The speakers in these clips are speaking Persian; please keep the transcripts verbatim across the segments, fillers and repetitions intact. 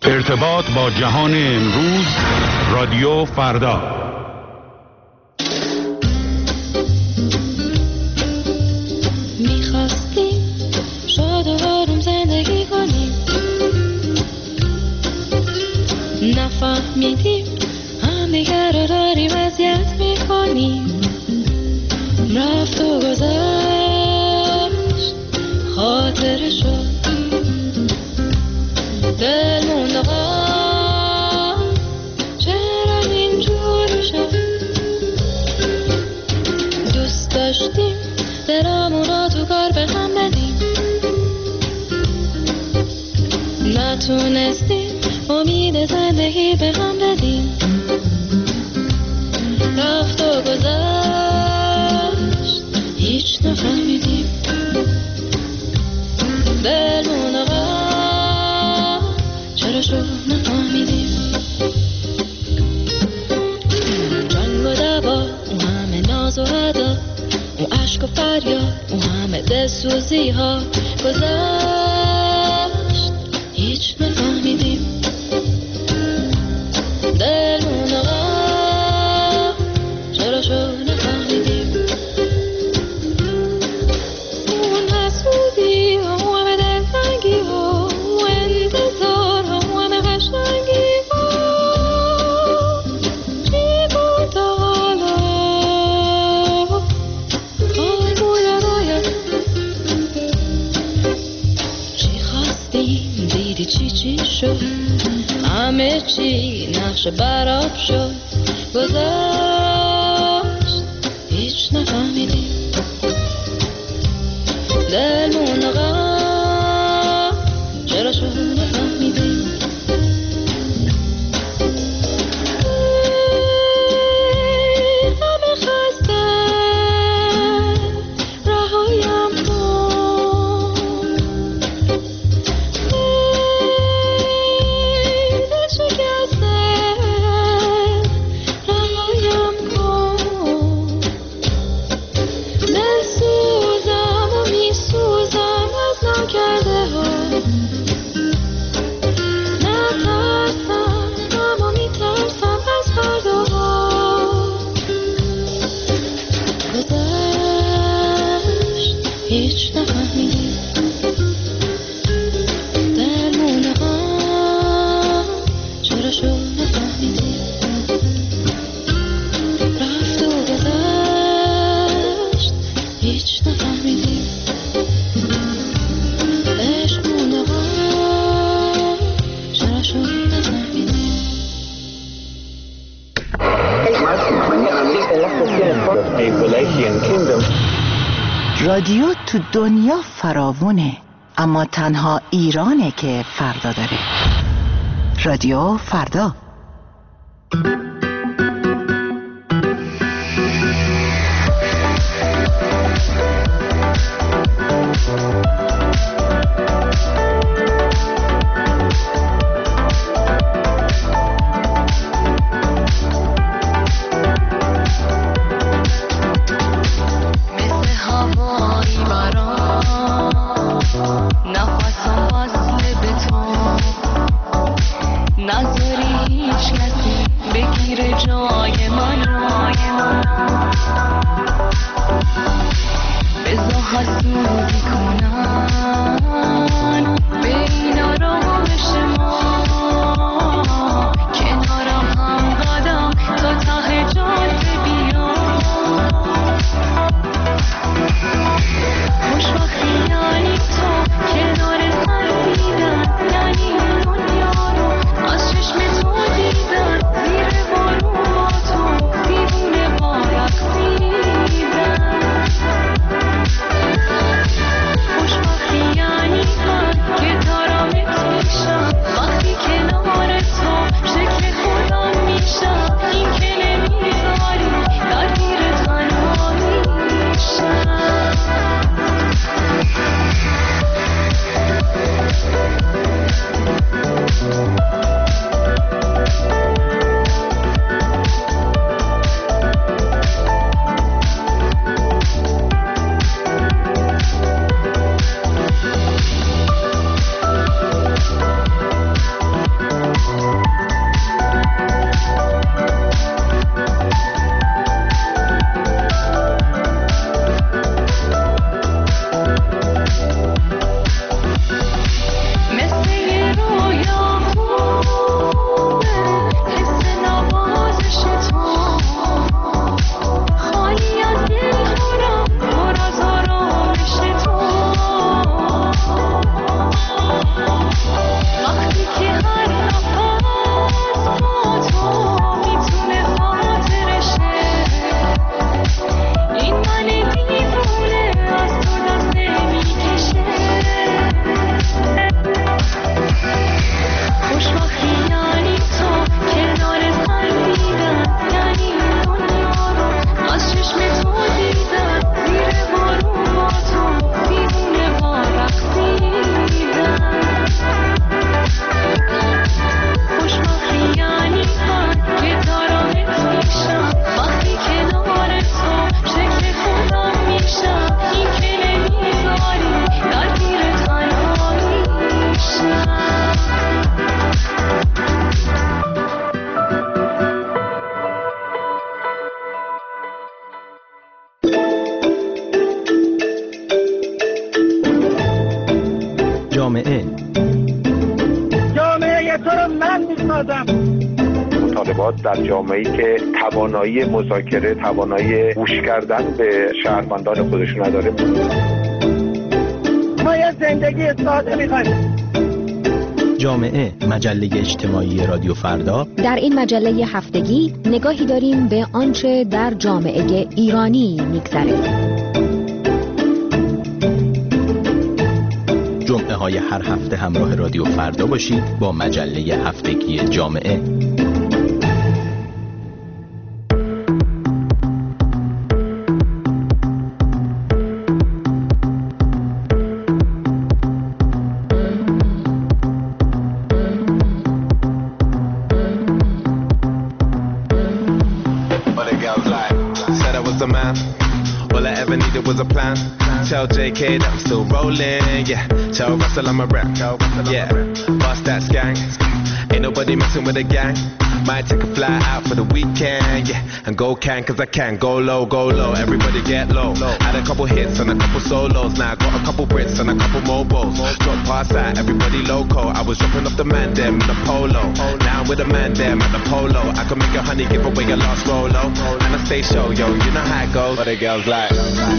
ارتباط با جهان امروز، رادیو فردا. میخواستیم شاد و آروم زندگی کنیم، نفهمیدیم هم دیگر رو داریم اذیت میکنیم. رفت و گذشت خاطر شد، دل موند غم، چرا اینجوری شد؟ دوست داشتیم دلمون را تو کار به هم بدیم، نتونستیم امید زندگی به هم بدیم. رفت و گذشت هیچ نفهمیدیم، دل موند غم، چرا شد نفهمیدیم. جنگ و دعوا، اون همه ناز و ادا، اون عشق و فریاد، اون همه دلسوزی ها گذشت هیچ نفهمیدیم. دل موند غم، چرا شد نفهمیدیم. اون حسودی ها، اون همه دلتنگی ها، اون انتظار ها، اون همه قشنگی ها، چی بود تا حالا؟ حال باید آید. چی خواستیم دیدی چی چی شد، همه چی نقش براب شد، گذشت هیچ نفهمیدیم. دل موند غم، چرا شد نفهمیدیم. همه خسته رهایم کن، دل شکسته رهایم کن. دل سوزم و میسوزم از ناکرده ها، نترسم اما میترسم از فرداها. گذشت هیچ نفهمیدیم، دل موند غم، چرا شد نفهمیدیم. رفت و گذشت هیچ نفهمیدیم، عشق موند غم، چرا شد نفهمیدیم. رادیو تو دنیا فراوونه، اما تنها ایرانه که فردا داره. رادیو فردا. مثل هوایی برام نفسم وصله به تو، نذاری هیچ کسی بگیره جای منو. بذار حسودی کنن به این آرامش ما، کنارم هم قدم تا ته جاده بیا. خوشبختی یعنی تو کنار سر دیدن، یعنی دنیا رو از چشم تو دیدن، زیر بارون با تو دیوونه با رقصیدن. میسازم. مطالبات در جامعه‌ای که توانایی مذاکره، توانایی گوش کردن به شهروندان خودش نداره. ما یه زندگی ساده می‌خوایم. جامعه، مجله اجتماعی رادیو فردا. در این مجله هفتگی نگاهی داریم به آنچه در جامعه ایرانی می‌گذره. جمعه های هر هفته همراه رادیو فردا باشید با مجله هفتگی جامعه. Tell J K that I'm still rolling, yeah. Tell Russell I'm a rap, yeah. Bust that gang, ain't nobody messing with the gang. Might take a fly out for the weekend, yeah. And go can, cause I can. Go low, go low, everybody get low. Had a couple hits and a couple solos. Now I got a couple Brits and a couple mobiles. Drop past that, everybody loco. I was dropping off the man them in the polo. Now I'm with the man them at the polo. I can make a honey give away your last rolo. And I stay show, yo, you know how it goes. What the girls like.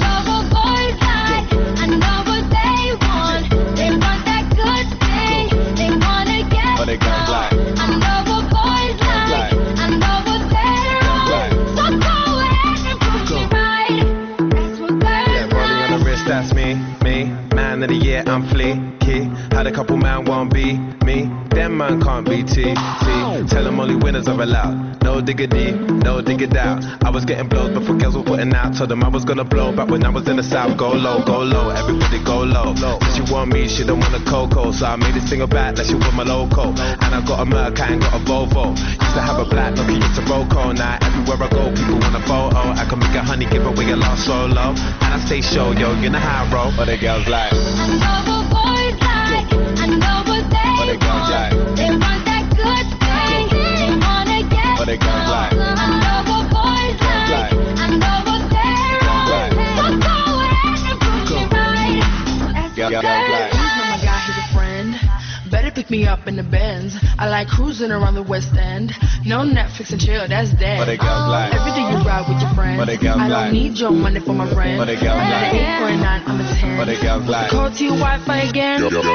I know what they want. They want that good thing. They wanna get What they got like. I know what boys like. I know what they're on. So go ahead and prove me right. That's what they're Yeah, rolling on the wrist, that's me, me. Man of the year, I'm fleeky. Had a couple man won't be me. Them man can't be T, T. Tell them only winners are allowed. No diggity, no diggity out. I was getting blows before girls were putting out. Told them I was gonna blow back when I was in the south. Go low, go low, everybody go low. Cause she want me, she don't want a Coco. So I made this single back like she want my loco. And I got a Merc, I ain't got a Volvo. Used to have a black Nokia, it's a Roco. Now everywhere I go, people want a photo. I can make a honey, give away a lost solo. And I stay show, yo, you know how I roll. What the girls like. I know what boys like. I know what they What the girls like. They want that good thing. They wanna get What the girls like. I know what boys like. I know what they're on. So go ahead and prove me right. That's what they're like. My guy, he's a friend. Better pick me up in the Benz. I like cruising around the West End. No Netflix and chill, that's dead. What the girls like. Every day you ride with your friends. What the girls I don't like. need your money for my rent. What the girls I'm like. an eight for a nine, I'm a ten. What the girls like. Call to your Wi-Fi again. I know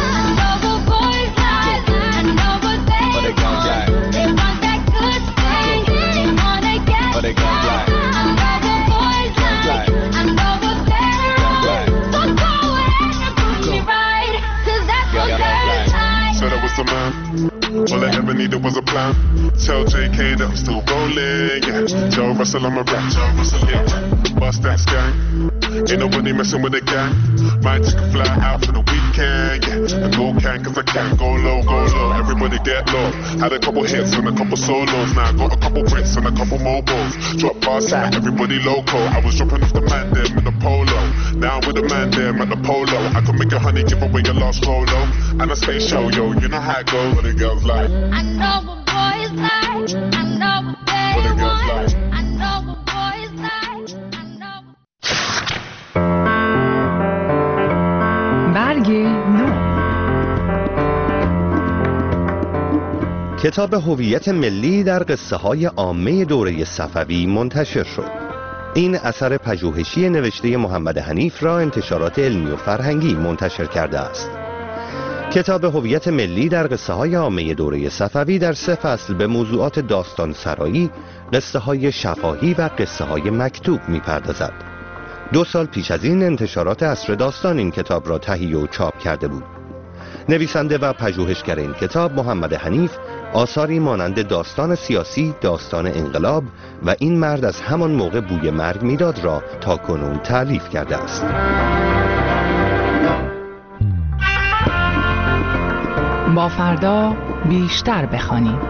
what boys like. I know what they What the girls like. They want that good thing. They wanna get What the girls like. I know what boys like. I know what they're on. So go ahead and prove me right. Cause that's what they're like. Said I was the man. All I ever needed was a plan. Tell J K that I'm still rolling, yeah. Tell Russell I'm a rap, tell Russell, yeah. Bust that gang. Ain't nobody messing with the gang. Might take a fly out for the weekend, yeah. And go can, cause I can. Go low, go low, everybody get low. Had a couple hits and a couple solos. Now I got a couple Brits and a couple mobiles. Drop past that, everybody loco. I was dropping off the man them in the polo. Now I'm with the man them at the polo. I can make a honey, give away your last rolo. And I stay show, yo, you know how it goes. What the girls like. I know what boys like. I know what they What the girls want. like. I know what boys like. I know. برگ نو. کتاب هویت ملی در قصه های عامه دوره صفوی منتشر شد. این اثر پژوهشی نوشته محمد حنیف را انتشارات علمی و فرهنگی منتشر کرده است. کتاب هویت ملی در قصه های عامه دوره صفوی در سه فصل به موضوعات داستان سرایی، قصه های شفاهی و قصه های مکتوب می پردازد. دو سال پیش از این انتشارات عصر داستان این کتاب را تهیه و چاپ کرده بود. نویسنده و پژوهشگر این کتاب محمد حنیف آثاری مانند داستان سیاسی، داستان انقلاب و این مرد از همان موقع بوی مرگ میداد را تا کنون تألیف کرده است. با فردا بیشتر بخوانید.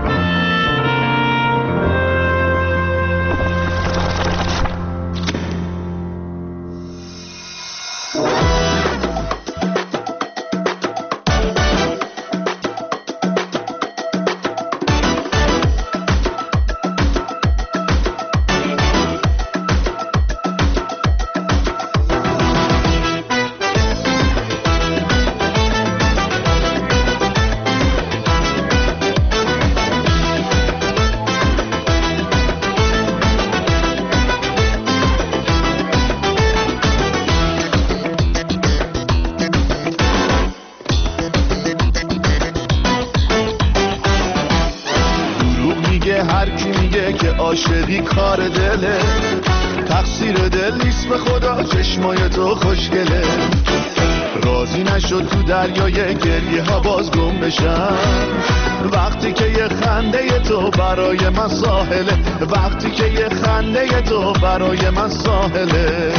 عاشقی کار دله، تقصیر دل نیست به خدا، چشمای تو خوشگله. راضی نشد تو دریای گریه ها باز گم بشم، وقتی که یه خنده تو برای من ساحله، وقتی که یه خنده تو برای من ساحله.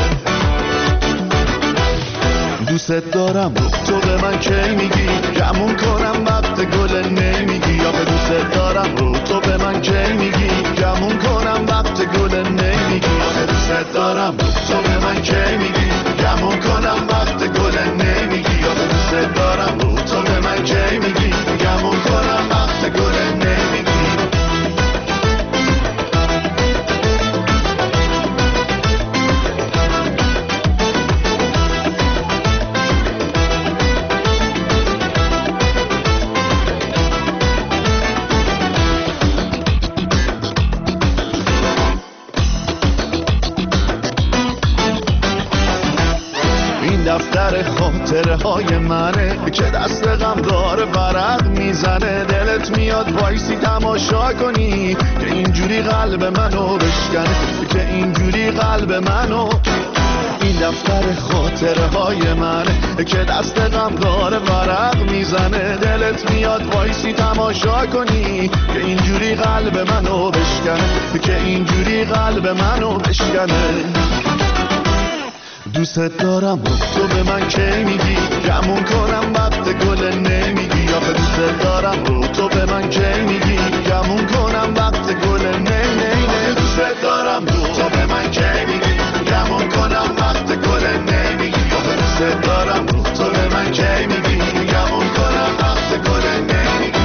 دوست دارم تو به من کی میگی، گمون کنم وقت گل نمیگی. آخه دوست دارم رو تو به من کی میگی، گمون کنم وقت گل نمیگی. آخه دوست دارم رو تو به من کی میگی، گمون کنم وقت گل نمیگی. آخه دوست دارم رو تو به من کی میگی، گمون کنم وقت گل نمیگی. دفتر خاطره های منه که دست غم داره ورق میزنه. دلت میاد وایسی تماشا کنی که اینجوری قلب منو بشکنه، که اینجوری قلب منو. این دفتر خاطره های منه که دست غم داره ورق میزنه. دلت میاد وایسی تماشا کنی که اینجوری قلب منو بشکنه، که اینجوری قلب منو بشکنه. دوست دارم تو به من کی میگی، گمون کنم وقت گل نمیگی. آخه دوست دارم رو تو به من کی میگی، گمون کنم وقت گل نمی نمی. دوست دارم رو تو به من کی میگی، گمون کنم وقت گل نمیگی. آخه دوست دارم رو تو به من کی میگی، گمون کنم وقت گل نمیگی.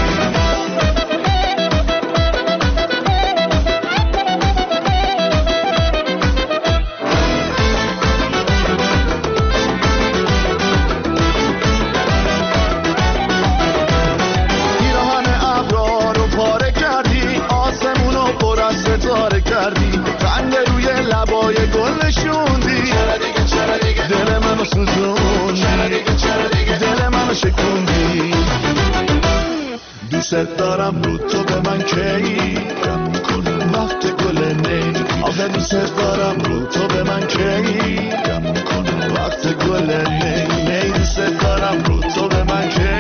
خنده روی لبای گل نشوندی، دل منو سوزوندی، دل منو شکوندی. دوست دارم رو تو به من کی، گمون کنم وقت گل نمیگی. آخه دوست دارم رو تو به من کی، گمون کنم وقت گل نمیگی. دوست دارم رو تو به من کی.